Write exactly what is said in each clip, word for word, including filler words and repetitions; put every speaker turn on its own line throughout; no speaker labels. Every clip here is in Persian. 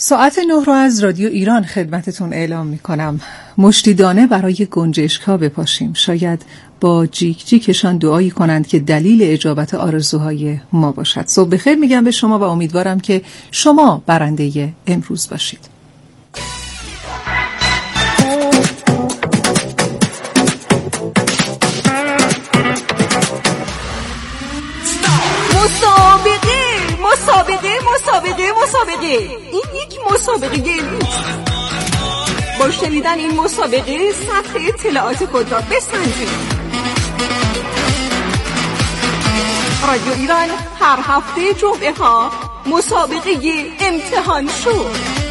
ساعت نه رو از رادیو ایران خدمتتون اعلام می کنم. مشتی دانه برای گنجشک‌ها بپاشیم. شاید با جیک جیکشان دعایی کنند که دلیل اجابت آرزوهای ما باشد. صبح بخیر میگم به شما و امیدوارم که شما برنده امروز باشید.
مسابقه مسابقه مسابقه این یک مسابقه نیست. با شنیدن این مسابقه سطح اطلاعات خود را بسنجید. رادیو ایران هر هفته جمعه ها مسابقه امتحان شو.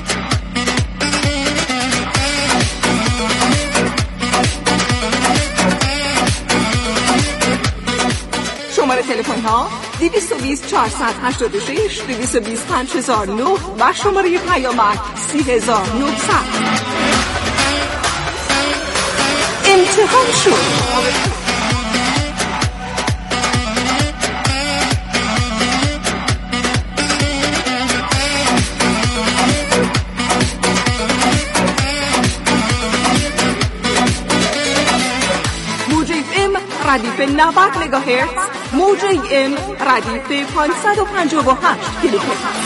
شماره تلفن ها دویست و بیست چهارصد و هشتاد و شش، دویست و بیست پنج هزار و نه و شماره پیامک سی هزار و نهصد. امتحان شو. موج ام ردیف نود مگاهرتز، موج ام ردیف پانصد و پنجاه و هشت کیلوهرتز.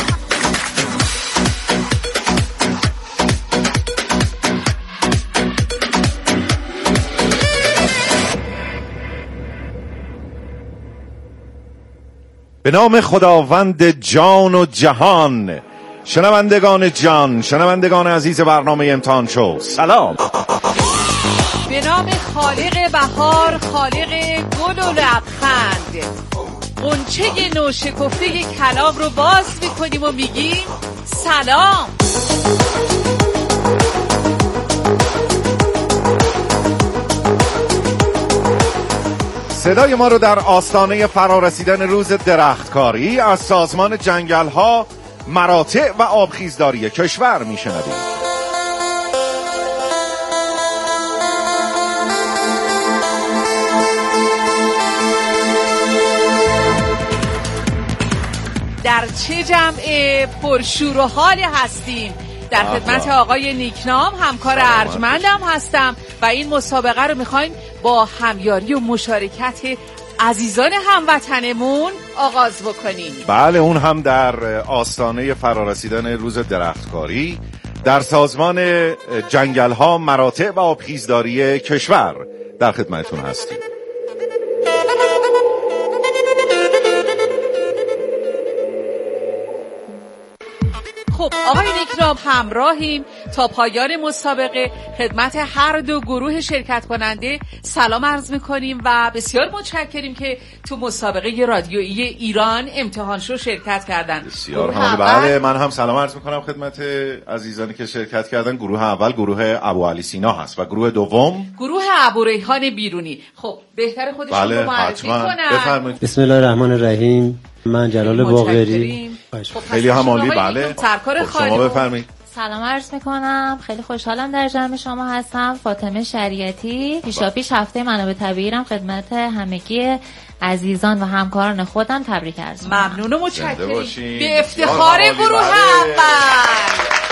به نام خداوند جان و جهان، شنوندگان جان، شنوندگان عزیز برنامه امتحان شو، سلام.
به نام خالق بهار، خالق گل و لبخند، غنچه نوشکفته کلام رو باز میکنیم و میگیم سلام.
صدای ما رو در آستانه فرارسیدن روز درختکاری از سازمان جنگل‌ها، مراتع و آبخیزداری کشور میشنوید.
در چه جمع پرشور و حال هستیم. در خدمت آقای نیکنام، همکار ارجمندم هستم و این مسابقه رو میخوایم با همیاری و مشارکت عزیزان هموطنمون آغاز بکنیم.
بله، اون هم در آستانه فرارسیدن روز درختکاری در سازمان جنگل‌ها، مراتع و آبخیزداری کشور در خدمتتون هستیم.
خب آقای نیکنام، همراهیم تا پایان مسابقه. خدمت هر دو گروه شرکت کننده سلام عرض میکنیم و بسیار متشکریم که تو مسابقه رادیویی ایران امتحان شو شرکت کردن.
بسیار حال. بله، من هم سلام عرض میکنم خدمت عزیزانی که شرکت کردن. گروه اول گروه ابو علی سینا هست و گروه دوم
گروه ابو ریحان بیرونی. خب بهتر خودشون
بله،
رو معرفی کنن.
بفرمایید.
بسم الله الرحمن الرحیم. من جلال باقری.
خب
خیلی هم عالی. بله،
سرکار خالی.
شما بفرمایید.
سلام عرض میکنم، خیلی خوشحالم در جمع شما هستم. فاطمه شریعتی. پیشاپیش هفته منابع طبیعی رم خدمت همگی عزیزان و همکاران خودم تبریک عرض میکنم.
ممنون و متشکرم. به افتخار گروه اول.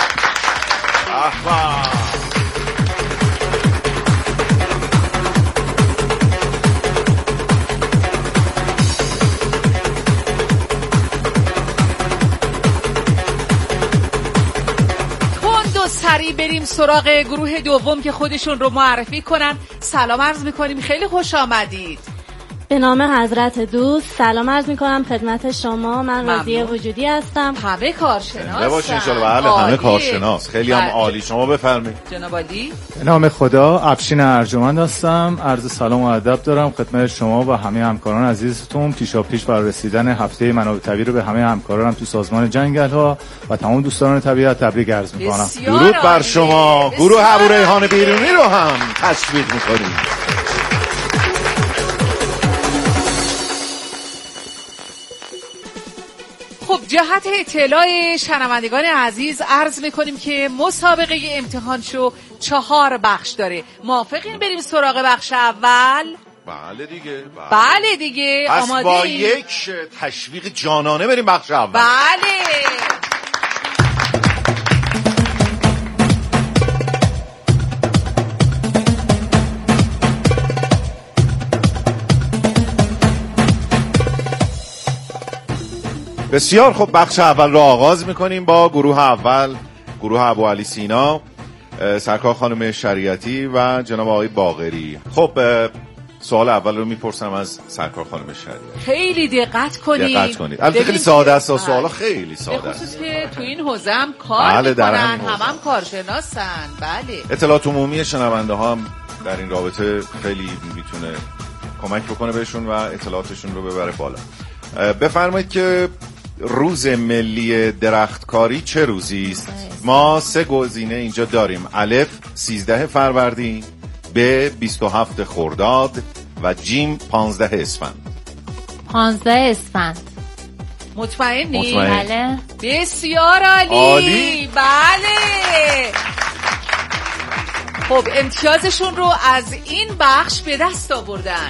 سریع بریم سراغ گروه دوم که خودشون رو معرفی کنن. سلام عرض میکنیم، خیلی خوش آمدید.
به نام حضرت دوست سلام عرض میکنم خدمت شما. من راضیه وجودی هستم.
همه کارشناس
باشین انشالله. بله، همه کارشناس. خیلی هم عالی. شما بفرمایید.
جناب عالی.
به نام خدا افشین ارجمند هستم. عرض سلام و ادب دارم خدمت شما و همه همکاران عزیزتون. پیشاپیش برای رسیدن هفته منابع طبیعی رو به همه همکارانم تو سازمان جنگل‌ها و تمام دوستان طبیعت تبریک عرض میکنم.
درود بر شما. گروه ابو ریحان بیرونی رو هم تشویق میکنیم.
خب جهت اطلاع شنوندگان عزیز عرض میکنیم که مسابقه امتحان شو چهار بخش داره. موافقین بریم سراغ بخش اول؟
بله دیگه.
بله, بله دیگه.
آماده با یک تشویق جانانه بریم بخش اول.
بله.
بسیار خب، بخش اول رو آغاز میکنیم با گروه اول، گروه ابوعلی سینا، سرکار خانم شریعتی و جناب آقای باقری. خب سوال اول رو میپرسم از سرکار خانم شریعتی.
خیلی دقت کنید.
دقت کنید. البته خیلی ساده است، سوالا خیلی ساده است.
به خصوص که تو این حوزه هم کار
بله
میکنن،
هم
هم کارشناسن. بله.
اطلاعات عمومی شنونده ها هم در این رابطه خیلی میتونه کمک بکنه بهشون و اطلاعاتشون رو ببره بالا. بفرمایید که روز ملی درختکاری چه روزی است؟ ما سه گزینه اینجا داریم: الف سیزده فروردین، ب بیست و هفت خرداد و جیم پانزده اسفند.
پانزده اسفند.
مطمئنی؟
مطمئن.
بله.
بسیار عالی.
عالی.
بله. خب امتیازشون رو از این بخش به دست آوردن.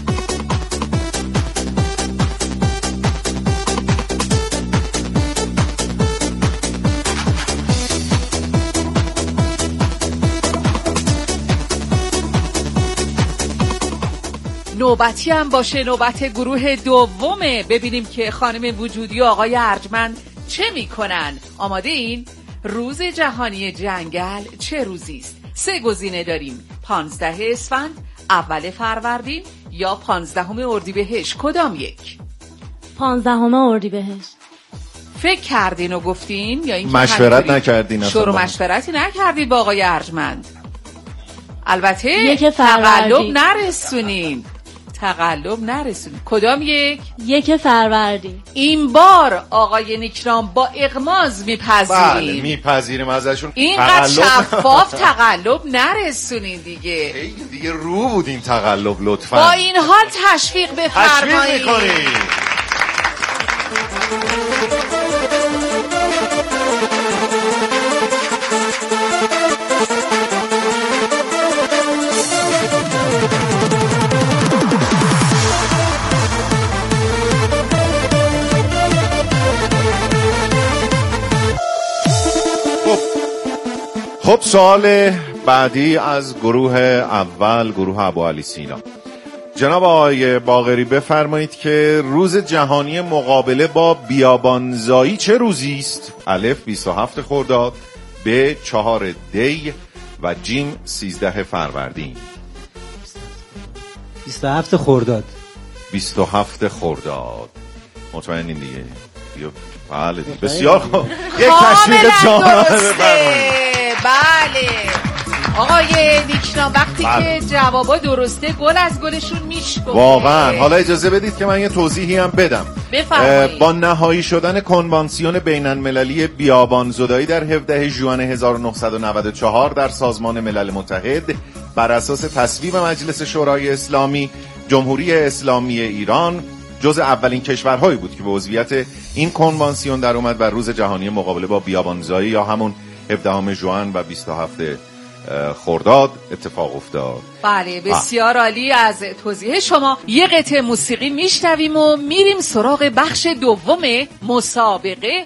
نوبتی هم باشه، نوبت گروه دومه. ببینیم که خانم وجودی و آقای ارجمند چه میکنن. آماده این؟ روز جهانی جنگل چه روزی است؟ سه گزینه داریم: پانزده اسفند، اول فروردین یا پانزدهم اردیبهشت. کدام یک؟
پانزدهم اردیبهشت.
فکر کردین و گفتین یا این
مشورت نکردین؟
شروع مشورتی نکردین با آقای ارجمند؟ البته
یک
تقلب نرسونین، تقلب نرسونین. کدام یک؟
یک فروردین.
این بار آقای نیکنام با اغماض میپذیریم.
بله میپذیریم ازشون.
اینقدر شفاف تقلب نرسونین دیگه.
خیلی دیگه رو بودین تقلب لطفا.
با این حال تشویق بفرمایید.
تشویق میکنید. خب سوال بعدی از گروه اول، گروه ابوعلی سینا. جناب آقای باقری بفرمایید که روز جهانی مقابله با بیابانزایی چه روزی است؟ الف بیست و هفت خرداد، ب چهار دی و جیم سیزده فروردین.
بیست و هفت خرداد.
بیست و هفت خرداد. مطمئنین دیگه؟ بله دیگه. بسیار خوب. یک تشویق جامعه بفرمایید.
بله آقای نیکنام، وقتی بله. که جوابا درسته گل از گلشون میشکنه
واقعا. حالا اجازه بدید که من یه توضیحی هم بدم.
بفرمایید.
با نهایی شدن کنوانسیون بین المللی بیابانزدایی در هفدهم ژوئن هزار و نهصد و نود و چهار در سازمان ملل متحد، بر اساس تصویب مجلس شورای اسلامی، جمهوری اسلامی ایران جز اولین کشورهایی بود که به عضویت این کنوانسیون در اومد و روز جهانی مقابله با بیابانزایی یا همون هفدهم ژوئن و بیست و هفت خرداد اتفاق افتاد.
بله بسیار عالی از توضیح شما. یه قطعه موسیقی میشنویم و میریم سراغ بخش دوم مسابقه.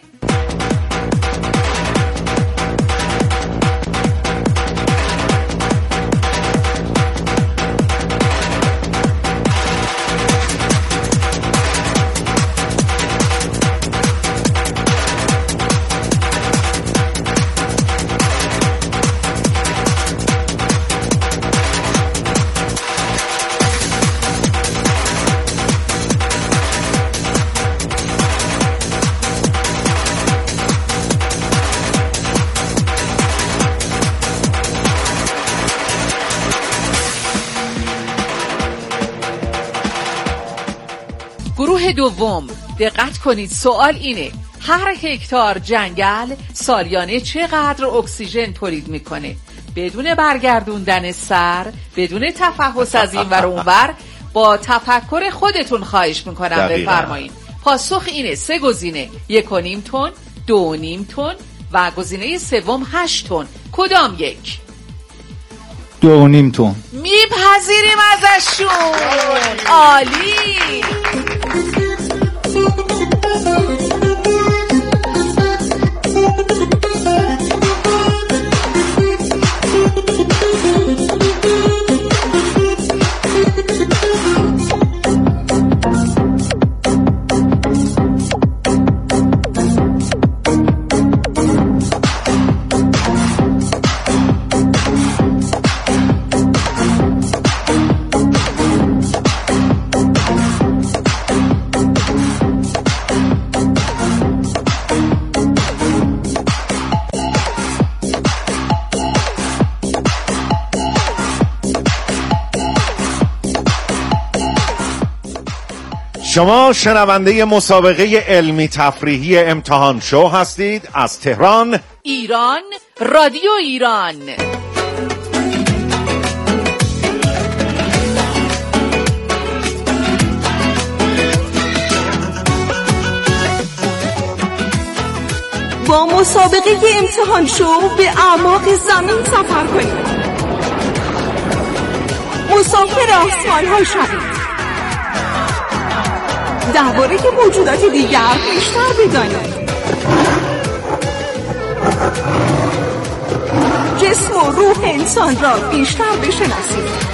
گروه دوم دقت کنید، سوال اینه: هر هکتار جنگل سالیانه چقدر اکسیژن تولید میکنه؟ بدون برگردوندن سر، بدون تفحص از این ور اون ور، با تفکر خودتون خواهش میکنم بفرمایید. پاسخ اینه: سه گزینه: یک و نیم تن، دو و نیم تن و گزینه سوم هشت تن. کدام یک؟
دو و نیم تن.
میپذیریم ازشون. عالی.
شما شنونده مسابقه علمی تفریحی امتحان شو هستید از تهران،
ایران، رادیو ایران.
با مسابقه امتحان شو به اعماق زمین سفر کنید. مسافر آسمان ها شوید. درباره موجودات دیگر بیشتر بدانید. جسم و روح انسان را بیشتر بشناسید.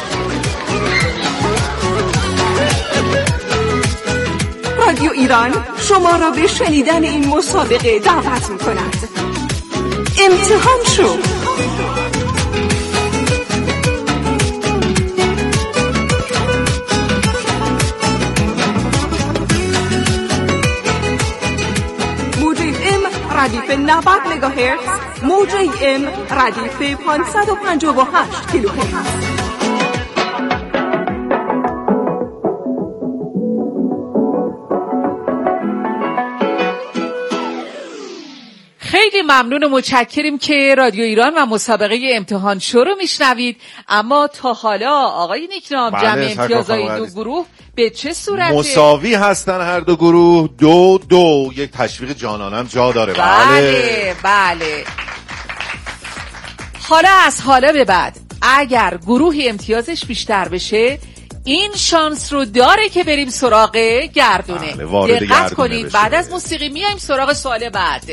رادیو ایران شما را به شنیدن این مسابقه دعوت می‌کند. امتحان شو. موج ام ردیف نود مگاهرتز، موج ام ردیف پانصد و پنجاه و هشت کیلوهرتز.
خیلی ممنون و متشکریم که رادیو ایران و مسابقه امتحان شو رو میشنوید. اما تا حالا آقای نیکنام، جمع امتیازهای دو گروه به چه صورته؟
مساوی هستن هر دو گروه، دو دو. یک تشویق جانانم جا داره.
بله بله. حالا از حالا به بعد اگر گروه امتیازش بیشتر بشه این شانس رو داره که بریم سراغ گردونه.
بله،
دقت کنید بشه. بعد از موسیقی میایم سراغ سوال بعد.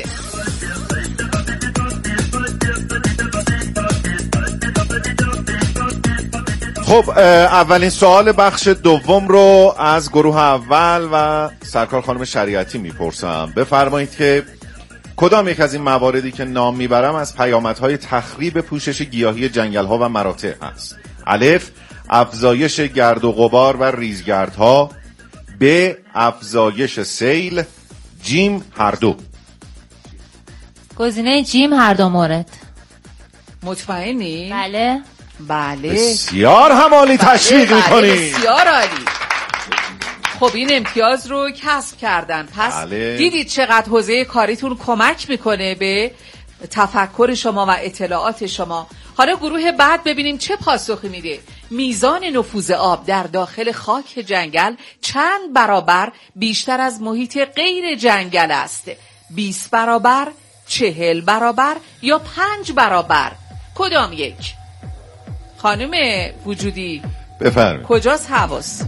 خب اولین سوال بخش دوم رو از گروه اول و سرکار خانم شریعتی میپرسم. بفرمایید که کدام یک از این مواردی که نام میبرم از پیامدهای تخریب پوشش گیاهی جنگل‌ها و مراتع هست؟ الف، افزایش گرد و غبار و ریزگردها. ب، افزایش سیل. جیم، هر دو.
گزینه جیم هر دو مورد.
مطمئنی؟
بله
بله.
بسیار همالی تشویق میکنی.
بسیار عالی. خب این امتیاز رو کسب کردن. پس
بله.
دیدید چقدر حوزه کاریتون کمک میکنه به تفکر شما و اطلاعات شما. حالا گروه بعد ببینیم چه پاسخی میده. میزان نفوذ آب در داخل خاک جنگل چند برابر بیشتر از محیط غیر جنگل است؟ بیست برابر، چهل برابر یا پنج برابر؟ کدام یک؟ خانم وجودی
بفرمایید.
کجاست حواس؟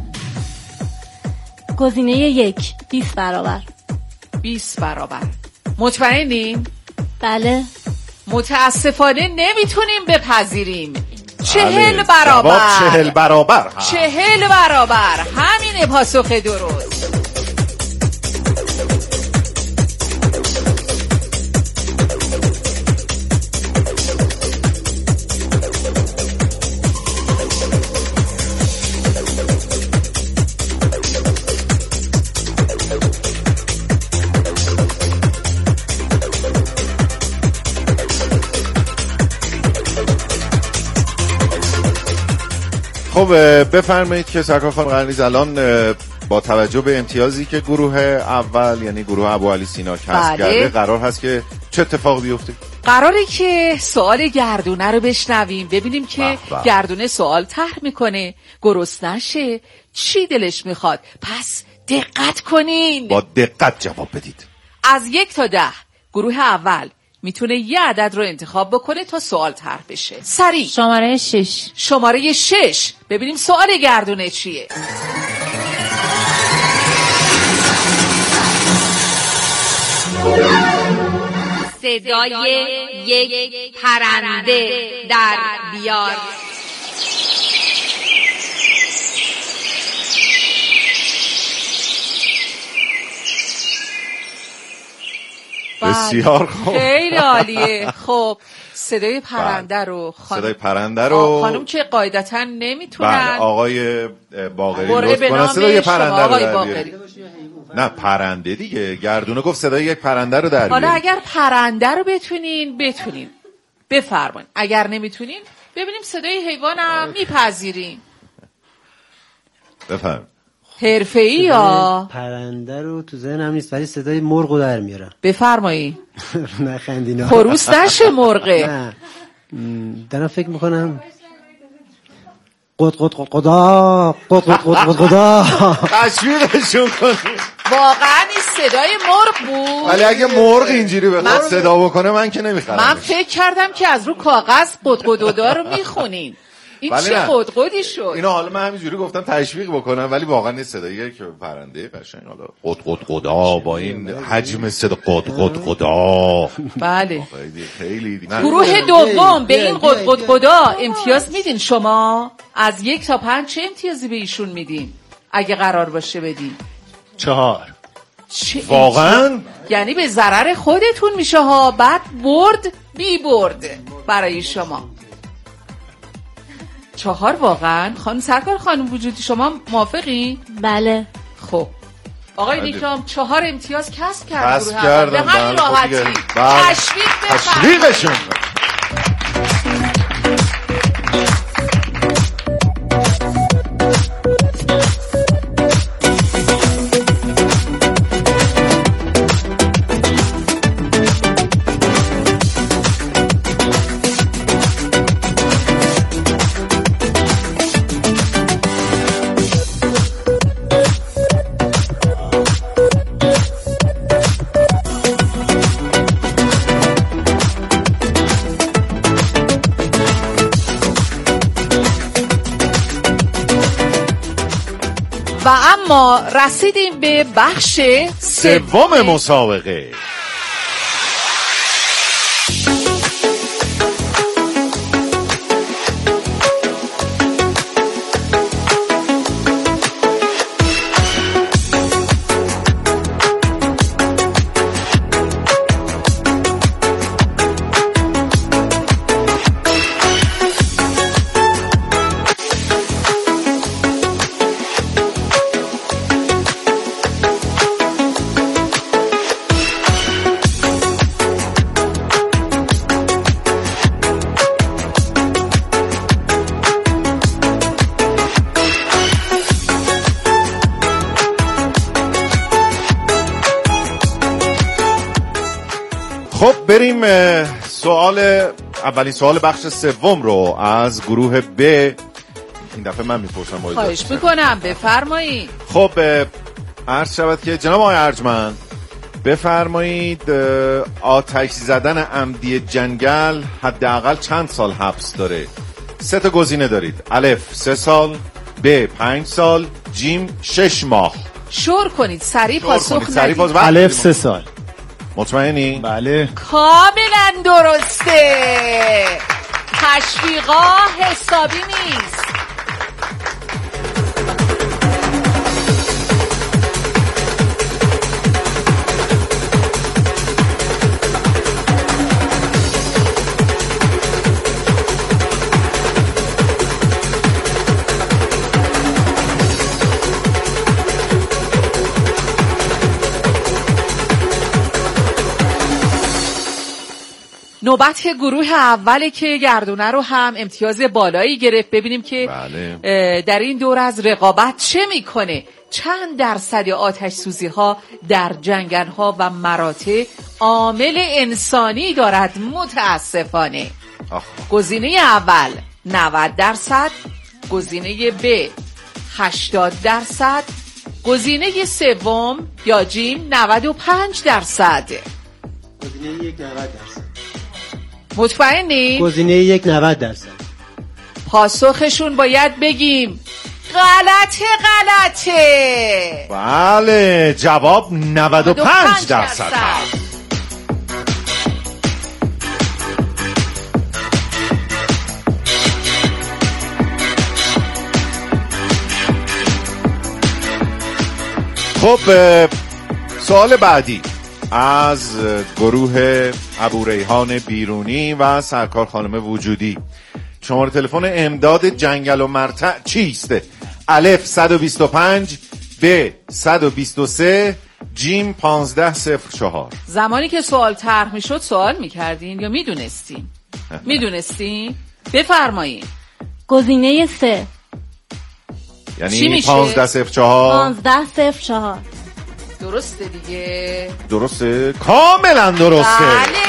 گزینه یک، بیست برابر.
بیست برابر. مطمئنین؟
بله.
متاسفانه نمیتونیم بپذیریم. چهل برابر.
چهل برابر.
چهل برابر. همین پاسخ درست.
خب بفرمایید که سرکار خانم قرنیز الان با توجه به امتیازی که گروه اول یعنی گروه ابوعلی سینا کسب
بله.
کرده قرار هست که چه اتفاق بیفته؟
قراره که سوال گردونه رو بشنویم، ببینیم که
بح بح.
گردونه سوال طرح میکنه، گرسنه نشه، چی دلش میخواد. پس دقت کنین،
با دقت جواب بدید.
از یک تا ده گروه اول میتونه یه عدد رو انتخاب بکنه تا سوال طرح بشه. سریع
شماره شش.
شماره شش. ببینیم سوال گردونه چیه.
صدای یک پرنده در بیار.
بسیار خوب.
خیلی عالیه. خب صدای پرنده رو خانم
صدای پرنده رو
خانم که قاعدتا نمیتونن.
بله آقای باقری
لطف
کنن صدای پرنده رو در
باقری.
نه پرنده دیگه، گردونه گفت صدای یک پرنده رو در
حالا اگر پرنده رو بتونین بتونین بفرمایید، اگر نمیتونین ببینیم صدای حیوانم میپذیرین.
بفرمایید.
حرفه‌ای یا
پرنده رو تو ذهنم نیست ولی صدای مرغو در میارم.
بفرمایید.
نخندینا.
خروس نشه مرغه.
نه. دارم فکر میکنم قد قد قد قدا قد قد قد قد قدا
تشویقشون کنید.
واقعا این صدای مرغ بود.
ولی اگه مرغ اینجوری بخواد صدا بکنه من که نمیخرم.
من فکر کردم که از رو کاغذ قدقدودا رو میخونین. این چه قدقدی شد؟
اینو حالا من همینجوری گفتم تشویق بکنم ولی واقعا این صداییه که پرنده قشنگ حالا قدقدقدا با این حجم صدا قدقدقدا.
بله.
خیلی
گروه دوم به این قدقدقدا امتیاز میدین شما؟ از یک تا پنج چه امتیازی به ایشون میدین؟ اگه قرار باشه بدین.
چهار.
واقعا؟
یعنی به ضرر خودتون میشه ها. بعد برد بی برد برای شما. چهار واقعا؟ خانم سرکار خانم وجودی شما موافقی؟
بله.
خب آقای نیکنام چهار امتیاز کسب کرد.
کسب کردم.
به همین راحتی. تشویق
تشویقشون.
و اما رسیدیم به بخش
سوم مسابقه. خب بریم سوال اولین سوال بخش سوم رو از گروه ب. این دفعه من میپرسم.
خواهش میکنم بفرمایید.
خب عرض شود که جناب آقای ارجمند بفرمایید آتش زدن عمدی جنگل حداقل چند سال حبس داره؟ سه تا گزینه دارید. الف سه سال، ب پنج سال، جیم شش ماه.
شور کنید سریع پاسخ ندید.
الف سه سال.
مطمئنی؟
بله
کاملا درسته. تشویقا حسابی نیست. نوبت گروه اوله که گردونه رو هم امتیاز بالایی گرفت. ببینیم که بله. در این دور از رقابت چه میکنه. چند درصد آتش سوزی ها در جنگل ها و مراتع عامل انسانی دارد؟ متاسفانه گزینه اول نود درصد، گزینه ب هشتاد درصد، گزینه سوم یا جیم نود و پنج درصد.
گزینه یک نود درصد.
مطمئنی؟
گزینه یک نود درصد.
پاسخشون باید بگیم غلطه غلطه.
بله جواب نود و پنج درصد هست. خب سوال بعدی از گروه ابوریحان بیرونی و سرکار خانم وجودی. شماره تلفن امداد جنگل و مرتع چیست؟ الف صد و بیست و پنج، ب صد و بیست و سه، جیم پانزده صفر چهار.
زمانی که سوال طرح میشد سوال میکردین یا میدونستین؟ میدونستین؟ بفرمایید.
گزینه سه.
یعنی پانزده صفر چهار
پانزده صفر چهار.
درسته دیگه؟
درسته؟ کاملا درسته.
بله.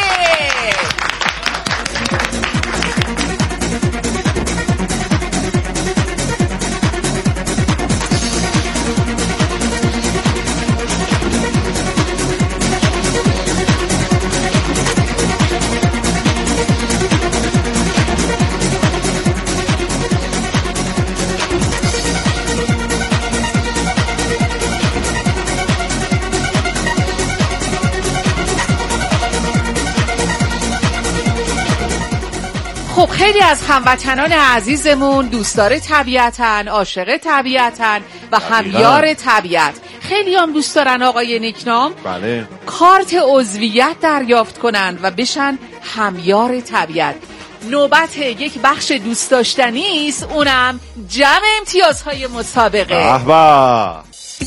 خب خیلی از هموطنان عزیزمون دوستدار طبیعتن، عاشق طبیعتن و همیار طبیعت. خیلی هم دوست دارن آقای نیکنام
بله
کارت عضویت دریافت کنن و بشن همیار طبیعت. نوبت یک بخش دوست داشتنی است، اونم جمع امتیازهای مسابقه.
احبا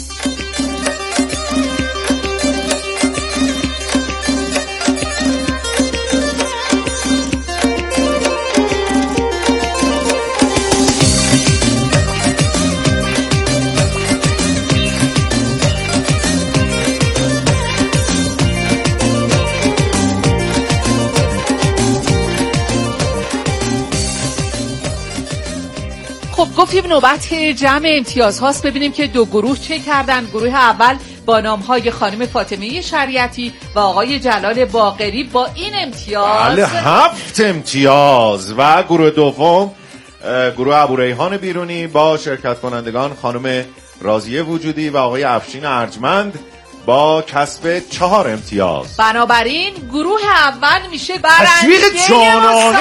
خب گفتیم نوبت جمع امتیاز هاست. ببینیم که دو گروه چه کردن. گروه اول با نام های خانم فاطمه شریعتی و آقای جلال باقری با این امتیاز
بله هفت امتیاز، و گروه دوم گروه ابوریحان بیرونی با شرکت کنندگان خانم راضیه وجودی و آقای افشین ارجمند با کسب چهار امتیاز.
بنابراین گروه اول میشه برنده مسابقه.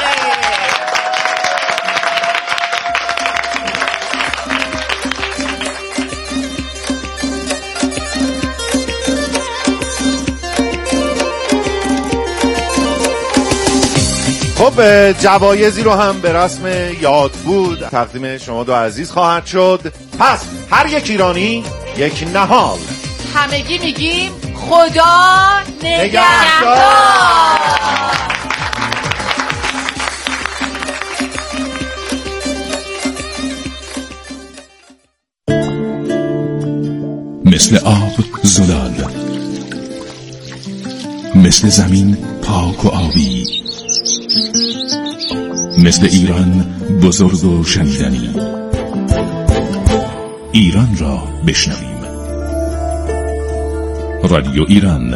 خب جوایزی رو هم به رسم یاد بود تقدیم شما دو عزیز خواهد شد. پس هر یک ایرانی یک نهال.
همگی میگیم خدا نگهدار.
مثل آب زلال، مثل زمین پاک و آبی، مثل ایران بزرگ و شنیدنی. ایران را بشنویم. رادیو ایران.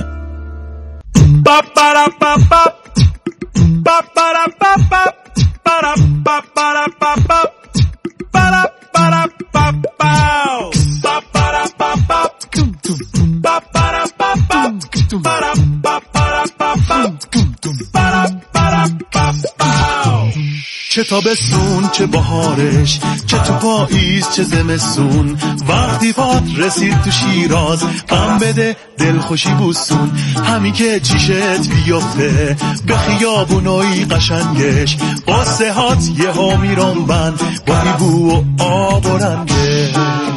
چه تابستون چه بهارش، چه تو پاییز چه زمستون، وقتی پات رسید تو شیراز غم بده دلخوشی بوسون. همین که چیشت بیفته به خیابونای قشنگش، قصه هات یه ها میرون بند با بو و آب و رنگش.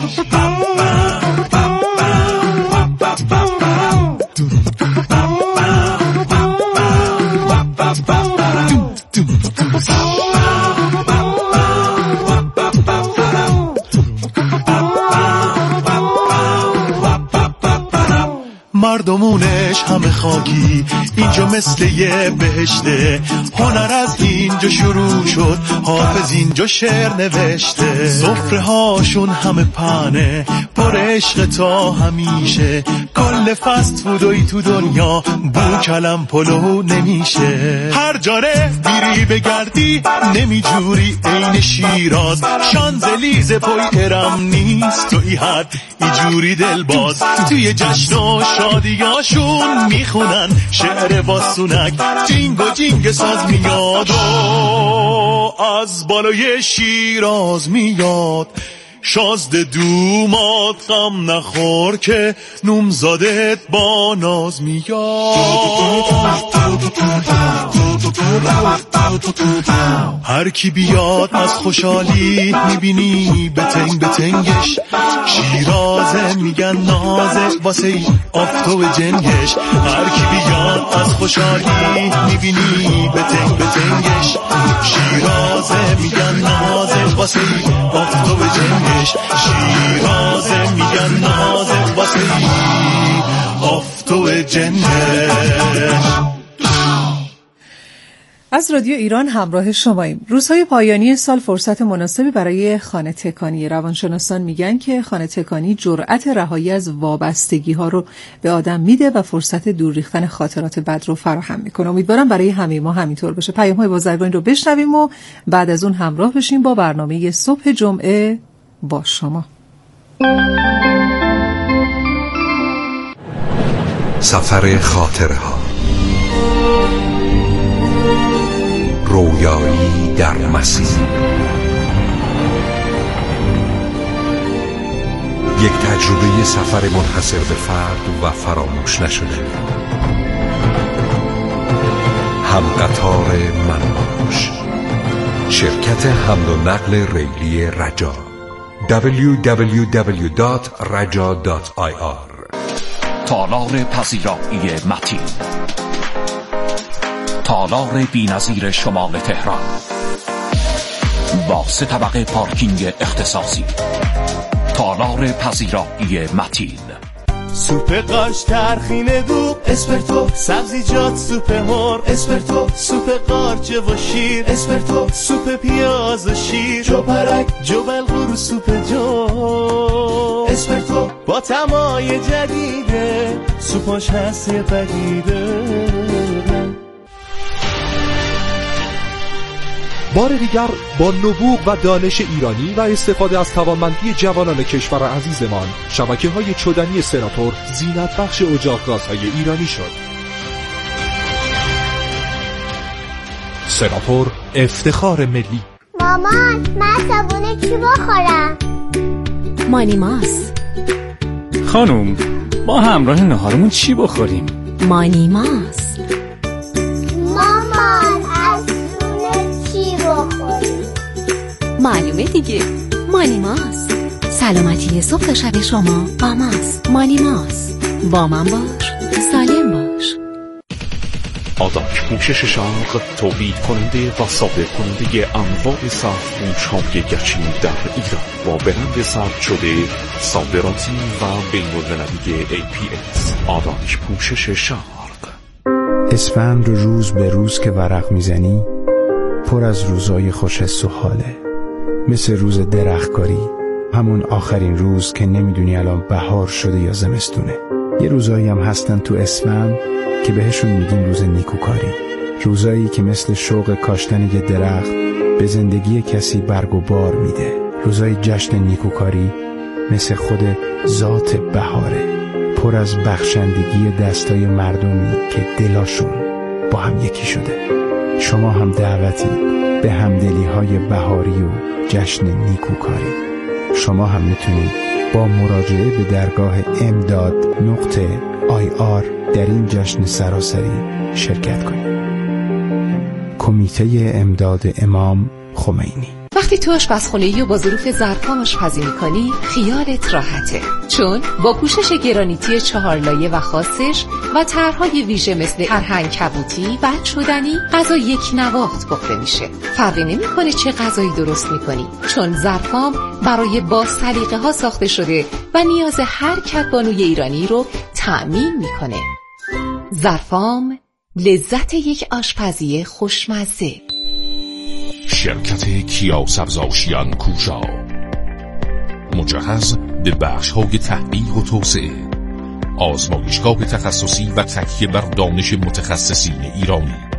مردمونش همه خاکی، اینجا مثل یه بهشته. هنر از اینجا شروع شد، حافظ اینجا شعر نوشته. سفره هاشون همه پنه پر عشق تا همیشه. کل فست فودوی تو دنیا بو کلم پلو نمیشه. هر جاره بیری بگردی نمیجوری عین شیراز. شانزلیزه پای ارم نیست تو ای حد ایجوری دل باز. توی جشن و شادیاشون میخونن شعر واسونک، جینگ و جینگ ساز میاد و از بالای شیراز میاد. شازده دومات غم نخور که نومزادت با ناز میاد. هر کی بیاد از خوشحالی میبینی بتنگ بتنگش. شیرازه میگن نازه واسه ای آفتو و جنگش. هر کی بیاد از خوشحالی میبینی بتنگ بتنگش. شیرازه میگن نازه واسه ای آفتاب جنش، شیرازه میگن نازه واسه ای آفتاب جنش.
از رادیو ایران همراه شماییم. روزهای پایانی سال فرصت مناسبی برای خانه تکانی. روانشناسان میگن که خانه تکانی جرأت رهایی از وابستگی ها رو به آدم میده و فرصت دور ریختن خاطرات بد رو فراهم میکنه. امیدوارم برای همه ما همینطور بشه. پیام های بازرگانی رو بشنویم و بعد از اون همراه بشیم با برنامه صبح جمعه با شما.
سفر خاطره ها، رویایی در مسیر، یک تجربه سفر منحصر به فرد و فراموش نشده. هم قطار من باش، شرکت حمل و نقل ریلی رجا دبلیو دبلیو دبلیو دات رجا دات آی آر.
تالار پذیرایی متین، تالار بی‌نظیر شمال تهران با سه طبقه پارکینگ اختصاصی. تالار پذیرایی متین.
سوپ قاش ترخینه دوب اسپرتو، سبزیجات سوپ مر اسپرتو، سوپ قارچ و شیر اسپرتو، سوپ پیاز و شیر، جو پرک، جو بلغور و سوپ جو اسپرتو با طعمای جدیده، سوپاش هست یه پدیده.
بار دیگر با نبوغ و دانش ایرانی و استفاده از توانمندی جوانان کشور عزیزمان، شبکه‌های چدنی سناتور زینت بخش اجاق‌گازهای ایرانی شد. سناتور افتخار ملی.
مامان، من صابونه چی بخورم؟
مانیماس.
خانم، ما همراه نهارمون چی بخوریم؟
مانیماس. معلومه دیگه، مانیماس. سلامتی صبح تا شب شما با ماست. مانیماس، با من باش، سالم باش.
آداک پوشش شاق تولید کننده و صادر کننده انواع سرپوش های گچین در ایران با برند ثبت شده صادراتی و بین‌المللی ای پی اس. آداک پوشش شاق.
اسفند رو روز به روز که ورق میزنی پر از روزای خوش حس و حاله، مثل روز درختکاری، همون آخرین روز که نمیدونی الان بهار شده یا زمستونه. یه روزایی هم هستن تو اسفند که بهشون میگیم روز نیکوکاری، روزایی که مثل شوق کاشتن یه درخت به زندگی کسی برگ و بار میده. روزای جشن نیکوکاری مثل خود ذات بهاره، پر از بخشندگی دستای مردمی که دلاشون با هم یکی شده. شما هم دعوتی به همدلی های بهاری و جشن نیکوکاری. شما هم میتونید با مراجعه به درگاه امداد نقطه آی آر در این جشن سراسری شرکت کنید. کمیته امداد امام خمینی.
وقتی تو آشپزخونه‌ای و با ظروف ظرفان آشپزی می‌کنی خیالت راحته، چون با پوشش گرانیتی چهار لایه و خاصش و طرح‌های ویژه مثل فرهنگ کبوتی و چدنی غذا یک نواخت پخته میشه. فرقی نمی‌کنه چه غذایی درست می‌کنی، چون ظرفام برای با سلیقه‌ها ساخته شده و نیاز هر کدبانوی ایرانی رو تأمین می‌کنه. ظرفام، لذت یک آشپزی خوشمزه.
شرکت کیا سبزآشیان کوشا، مجهز به بخش‌های تحقیق و توسعه، آزمایشگاه تخصصی و تکیه بر دانش متخصصین ایرانی.